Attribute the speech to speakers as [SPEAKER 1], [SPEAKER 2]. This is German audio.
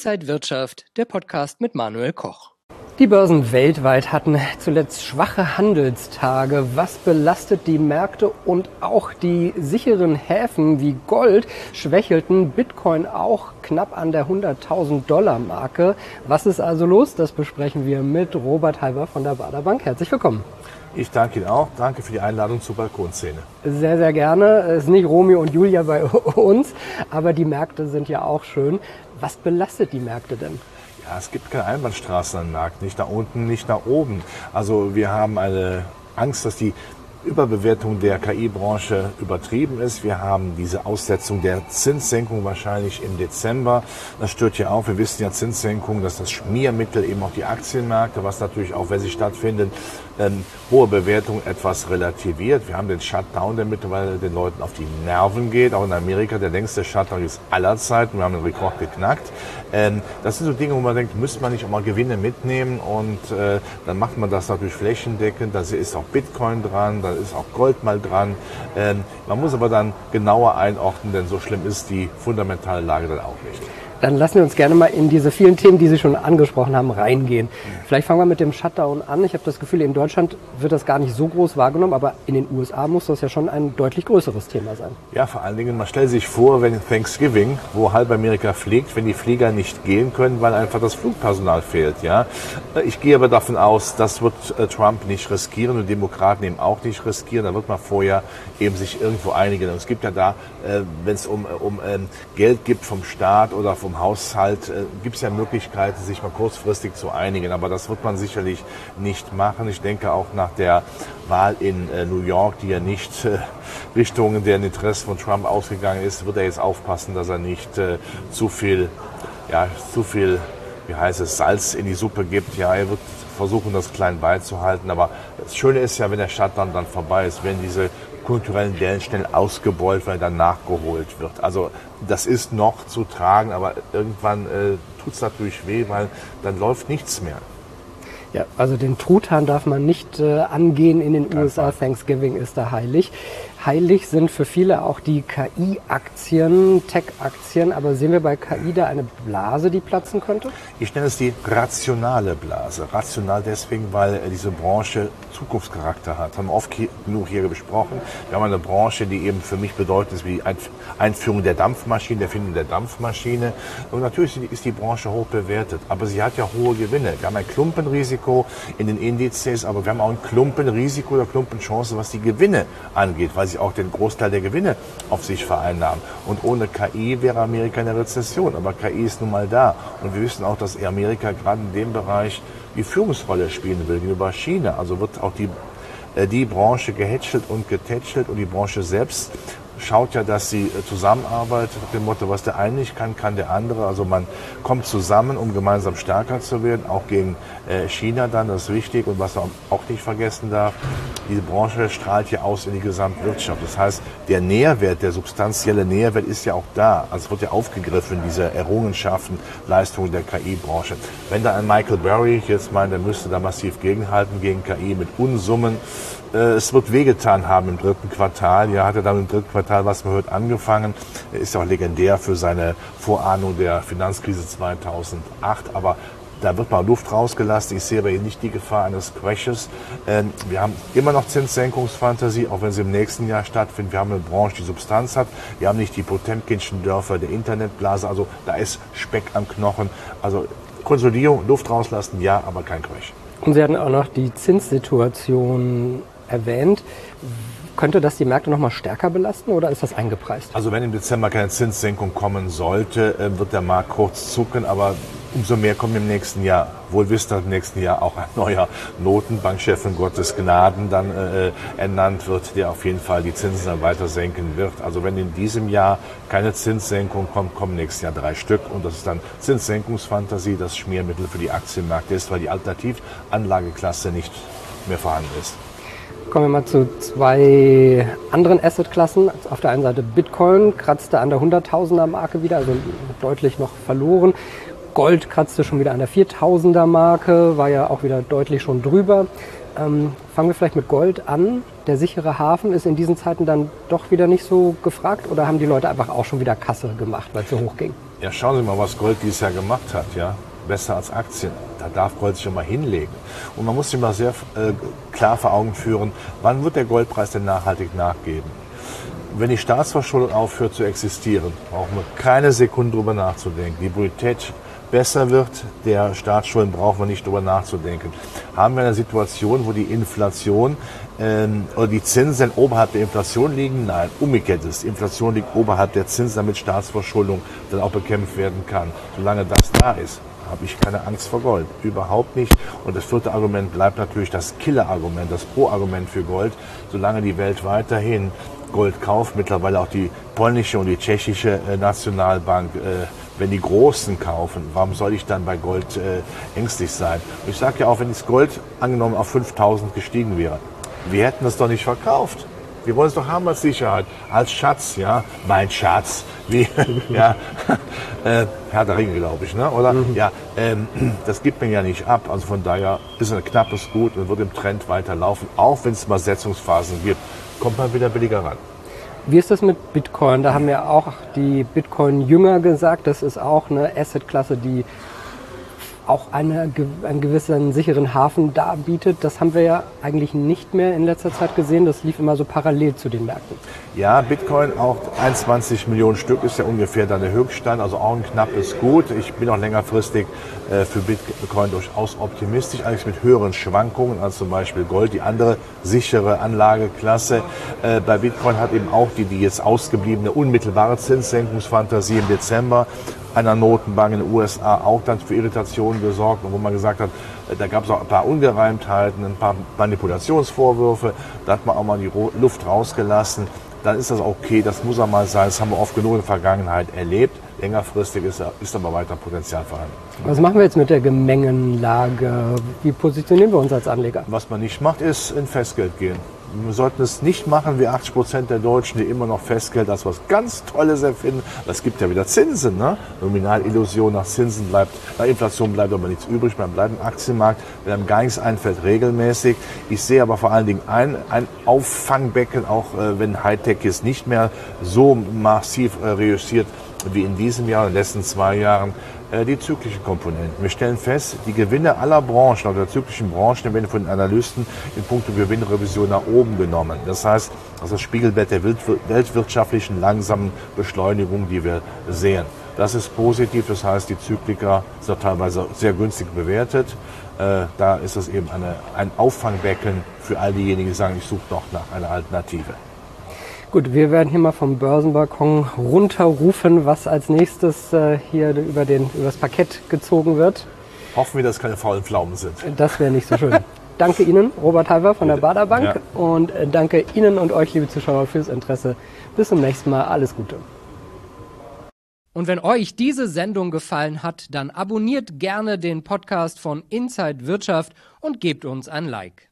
[SPEAKER 1] Inside Wirtschaft, der Podcast mit Manuel Koch.
[SPEAKER 2] Die Börsen weltweit hatten zuletzt schwache Handelstage. Was belastet die Märkte und auch die sicheren Häfen wie Gold schwächelten, Bitcoin auch knapp an der $100.000-Marke. Was ist also los? Das besprechen wir mit Robert Halber von der Baader Bank. Herzlich willkommen.
[SPEAKER 3] Ich danke Ihnen auch. Danke für die Einladung zur Balkonszene.
[SPEAKER 2] Sehr, sehr gerne. Es ist nicht Romeo und Julia bei uns, aber die Märkte sind ja auch schön. Was belastet die Märkte denn?
[SPEAKER 3] Ja, es gibt keine Einbahnstraße am Markt, nicht nach unten, nicht nach oben. Also wir haben eine Angst, dass die Überbewertung der KI-Branche übertrieben ist. Wir haben diese Aussetzung der Zinssenkung wahrscheinlich im Dezember. Das stört ja auch. Wir wissen ja, Zinssenkung, das ist das Schmiermittel eben auch die Aktienmärkte, was natürlich auch, wenn sie stattfinden, hohe Bewertung etwas relativiert. Wir haben den Shutdown, der mittlerweile den Leuten auf die Nerven geht. Auch in Amerika der längste Shutdown ist aller Zeiten. Wir haben den Rekord geknackt. Das sind so Dinge, wo man denkt, müsste man nicht auch mal Gewinne mitnehmen und dann macht man das natürlich flächendeckend. Da ist auch Bitcoin dran, da ist auch Gold mal dran. Man muss aber dann genauer einordnen, denn so schlimm ist die fundamentale Lage dann auch nicht.
[SPEAKER 2] Dann lassen wir uns gerne mal in diese vielen Themen, die Sie schon angesprochen haben, reingehen. Vielleicht fangen wir mit dem Shutdown an. Ich habe das Gefühl, in Deutschland wird das gar nicht so groß wahrgenommen, aber in den USA muss das ja schon ein deutlich größeres Thema sein.
[SPEAKER 3] Ja, vor allen Dingen, man stellt sich vor, wenn Thanksgiving, wo halb Amerika fliegt, wenn die Flieger nicht gehen können, weil einfach das Flugpersonal fehlt. Ja, ich gehe aber davon aus, das wird Trump nicht riskieren und Demokraten eben auch nicht riskieren. Da wird man vorher eben sich irgendwo einigen. Und es gibt ja da, wenn es um Geld gibt vom Staat oder vom Haushalt, gibt es ja Möglichkeiten, sich mal kurzfristig zu einigen. Aber das wird man sicherlich nicht machen. Ich denke auch nach der Wahl in New York, die ja nicht Richtung der Interessen von Trump ausgegangen ist, wird er jetzt aufpassen, dass er nicht zu viel, wie heißt es, Salz in die Suppe gibt. Ja, er wird versuchen, das klein beizuhalten. Aber das Schöne ist ja, wenn der Shutdown dann vorbei ist, wenn diese kulturellen Dellen schnell ausgebeult, weil dann nachgeholt wird. Also das ist noch zu tragen, aber irgendwann tut es natürlich weh, weil dann läuft nichts mehr.
[SPEAKER 2] Ja, also den Truthahn darf man nicht angehen in den USA. Thanksgiving ist da heilig. Heilig sind für viele auch die KI-Aktien, Tech-Aktien. Aber sehen wir bei KI da eine Blase, die platzen könnte?
[SPEAKER 3] Ich nenne es die rationale Blase. Rational deswegen, weil diese Branche Zukunftscharakter hat. Haben wir oft genug hier besprochen. Wir haben eine Branche, die eben für mich bedeutet ist wie die Einführung der Dampfmaschine, der Erfindung der Dampfmaschine. Und natürlich ist die Branche hoch bewertet. Aber sie hat ja hohe Gewinne. Wir haben ein Klumpenrisiko in den Indizes, aber wir haben auch ein Klumpenrisiko oder Klumpenchance, was die Gewinne angeht, weil sie auch den Großteil der Gewinne auf sich vereinnahmen. Und ohne KI wäre Amerika in der Rezession. Aber KI ist nun mal da. Und wir wissen auch, dass Amerika gerade in dem Bereich die Führungsrolle spielen will gegenüber China. Also wird auch die Branche gehätschelt und getätschelt und die Branche selbst schaut ja, dass sie zusammenarbeitet, mit dem Motto, was der eine nicht kann, kann der andere. Also man kommt zusammen, um gemeinsam stärker zu werden, auch gegen China dann, das ist wichtig. Und was man auch nicht vergessen darf, diese Branche strahlt ja aus in die Gesamtwirtschaft. Das heißt, der Nährwert, der substanzielle Nährwert ist ja auch da. Also es wird ja aufgegriffen, diese Errungenschaften, Leistungen der KI-Branche. Wenn da ein Michael Burry jetzt meint, der müsste da massiv gegenhalten gegen KI mit Unsummen, es wird wehgetan haben im dritten Quartal. Ja, hat er dann im dritten Quartal, was man hört, angefangen. Er ist ja auch legendär für seine Vorahnung der Finanzkrise 2008. Aber da wird mal Luft rausgelassen. Ich sehe aber hier nicht die Gefahr eines Crashes. Wir haben immer noch Zinssenkungsfantasie, auch wenn sie im nächsten Jahr stattfindet. Wir haben eine Branche, die Substanz hat. Wir haben nicht die Potemkinschen Dörfer der Internetblase. Also da ist Speck am Knochen. Also Konsolidierung, Luft rauslassen, ja, aber kein Crash.
[SPEAKER 2] Und Sie hatten auch noch die Zinssituation erwähnt. Könnte das die Märkte noch mal stärker belasten oder ist das eingepreist?
[SPEAKER 3] Also wenn im Dezember keine Zinssenkung kommen sollte, wird der Markt kurz zucken, aber umso mehr kommt im nächsten Jahr. Wohl wisst, dass im nächsten Jahr auch ein neuer Notenbankchef in Gottes Gnaden dann ernannt wird, der auf jeden Fall die Zinsen dann weiter senken wird. Also wenn in diesem Jahr keine Zinssenkung kommt, kommen nächstes Jahr 3 Stück. Und das ist dann Zinssenkungsfantasie, das Schmiermittel für die Aktienmärkte ist, weil die Alternativanlageklasse nicht mehr vorhanden ist.
[SPEAKER 2] Kommen wir mal zu zwei anderen Assetklassen. Auf der einen Seite Bitcoin kratzte an der 100.000er-Marke wieder, also deutlich noch verloren. Gold kratzte schon wieder an der 4.000er-Marke, war ja auch wieder deutlich schon drüber. Fangen wir vielleicht mit Gold an. Der sichere Hafen ist in diesen Zeiten dann doch wieder nicht so gefragt oder haben die Leute einfach auch schon wieder Kasse gemacht, weil es so hoch ging?
[SPEAKER 3] Ja, schauen Sie mal, was Gold dieses Jahr gemacht hat, ja. Besser als Aktien. Da darf Gold sich immer hinlegen. Und man muss sich mal sehr klar vor Augen führen, wann wird der Goldpreis denn nachhaltig nachgeben? Wenn die Staatsverschuldung aufhört zu existieren, brauchen wir keine Sekunde drüber nachzudenken. Die Bonität besser wird, der Staatsschulden brauchen wir nicht drüber nachzudenken. Haben wir eine Situation, wo die Inflation oder die Zinsen oberhalb der Inflation liegen? Nein, umgekehrt ist. Die Inflation liegt oberhalb der Zinsen, damit Staatsverschuldung dann auch bekämpft werden kann. Solange das da ist, habe ich keine Angst vor Gold. Überhaupt nicht. Und das vierte Argument bleibt natürlich das Killer-Argument, das Pro-Argument für Gold. Solange die Welt weiterhin Gold kauft, mittlerweile auch die polnische und die tschechische Nationalbank, wenn die Großen kaufen, warum soll ich dann bei Gold ängstlich sein? Und ich sage ja auch, wenn das Gold angenommen auf 5.000 gestiegen wäre, wir hätten das doch nicht verkauft. Wir wollen es doch haben als Sicherheit, als Schatz, ja, mein Schatz, wie, ja, Herr der Ringe, glaube ich, ne, oder? Ja, das gibt man ja nicht ab, also von daher ist ein knappes Gut und wird im Trend weiterlaufen, auch wenn es mal Setzungsphasen gibt, kommt man wieder billiger ran.
[SPEAKER 2] Wie ist das mit Bitcoin? Da haben ja auch die Bitcoin-Jünger gesagt, das ist auch eine Assetklasse, die auch einen gewissen sicheren Hafen darbietet. Das haben wir ja eigentlich nicht mehr in letzter Zeit gesehen. Das lief immer so parallel zu den Märkten.
[SPEAKER 3] Ja, Bitcoin, auch 21 Millionen Stück ist ja ungefähr dann der Höchststand, also auch ein knappes Gut. Ich bin auch längerfristig für Bitcoin durchaus optimistisch, eigentlich mit höheren Schwankungen als zum Beispiel Gold, die andere sichere Anlageklasse. Bei Bitcoin hat eben auch die jetzt ausgebliebene unmittelbare Zinssenkungsfantasie im Dezember einer Notenbank in den USA auch dann für Irritationen gesorgt, wo man gesagt hat, da gab es auch ein paar Ungereimtheiten, ein paar Manipulationsvorwürfe, da hat man auch mal die Luft rausgelassen. Dann ist das okay, das muss auch mal sein, das haben wir oft genug in der Vergangenheit erlebt. Längerfristig ist aber weiter Potenzial vorhanden.
[SPEAKER 2] Was machen wir jetzt mit der Gemengenlage? Wie positionieren wir uns als Anleger?
[SPEAKER 3] Was man nicht macht, ist in Festgeld gehen. Wir sollten es nicht machen wie 80% der Deutschen, die immer noch Festgeld als was ganz Tolles erfinden. Es gibt ja wieder Zinsen, ne? Nominalillusion, nach Zinsen bleibt, nach Inflation bleibt aber nichts übrig, man bleibt im Aktienmarkt, wenn einem gar nichts einfällt, regelmäßig. Ich sehe aber vor allen Dingen ein Auffangbecken, auch wenn Hightech jetzt nicht mehr so massiv reüssiert wie in diesem Jahr, in den letzten 2 Jahren, die zyklischen Komponenten. Wir stellen fest, die Gewinne aller Branchen, oder der zyklischen Branchen, werden von den Analysten in puncto Gewinnrevision nach oben genommen. Das heißt, das ist das Spiegelbild der weltwirtschaftlichen langsamen Beschleunigung, die wir sehen. Das ist positiv, das heißt, die Zykliker sind teilweise sehr günstig bewertet. Da ist es eben ein Auffangbecken für all diejenigen, die sagen, ich suche doch nach einer Alternative.
[SPEAKER 2] Gut, wir werden hier mal vom Börsenbalkon runterrufen, was als nächstes hier über das Parkett gezogen wird.
[SPEAKER 3] Hoffen wir, dass es keine faulen Pflaumen sind.
[SPEAKER 2] Das wäre nicht so schön. Danke Ihnen, Robert Halver von der Baader Bank. Ja. Und danke Ihnen und euch, liebe Zuschauer, fürs Interesse. Bis zum nächsten Mal. Alles Gute.
[SPEAKER 1] Und wenn euch diese Sendung gefallen hat, dann abonniert gerne den Podcast von Inside Wirtschaft und gebt uns ein Like.